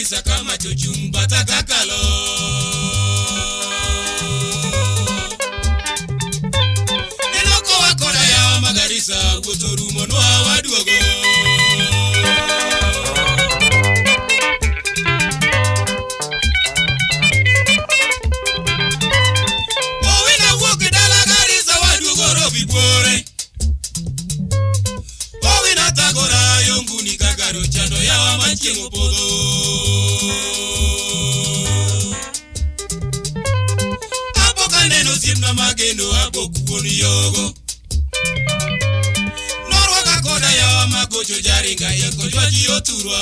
Garissa kama chochung bataka kalo. Nenoko wakora ya Magarissa Wotorumo no awaduogo. Owina woke dala Garissa waduogo robi bore. Owina tagora yonguni kagaro chando ya wamanchiengo podo. Simna magendo abokuboni yogo Norwa kakoda ya magocho jaringa yeko jwaji oturwa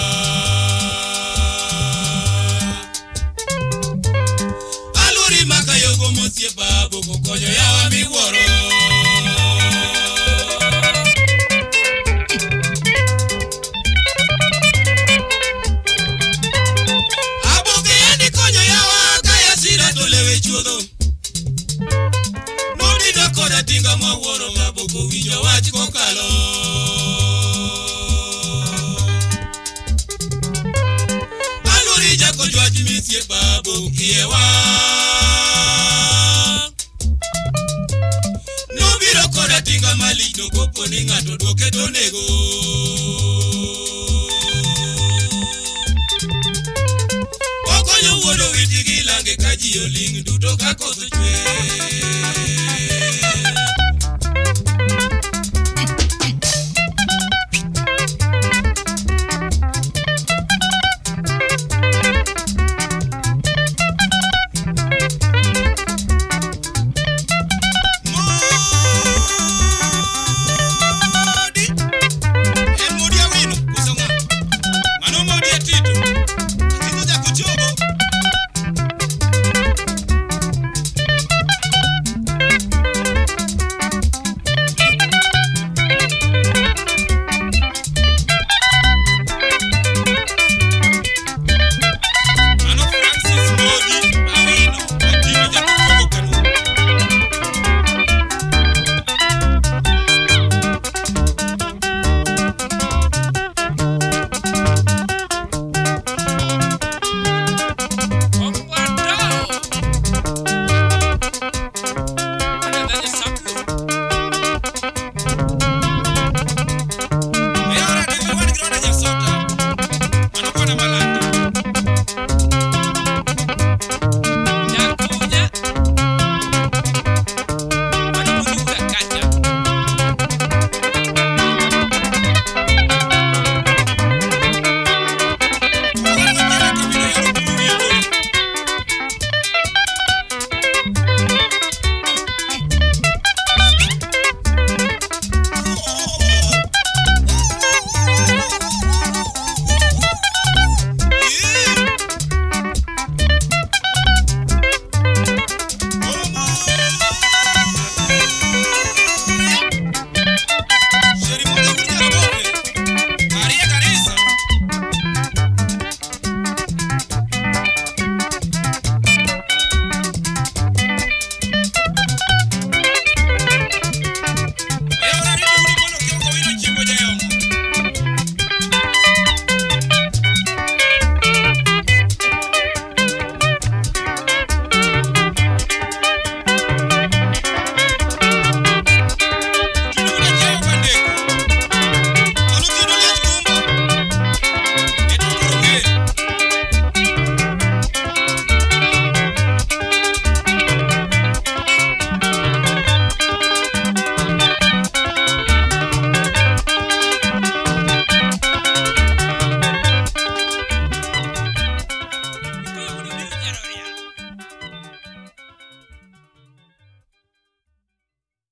Aluri maka yogo mosie babo kokonyo ya wamiworo Aboke yendi konyo ya wakaya sira tolewe chuodo Koda tinga mwaworo ngaboko winyo wach kokalo Aluri jako jwaji misie babo kiewa Nobiro koda tinga maligno kopo ni ngato doke donego Okonyo wuodo witigi lange kaji oling duto kakoso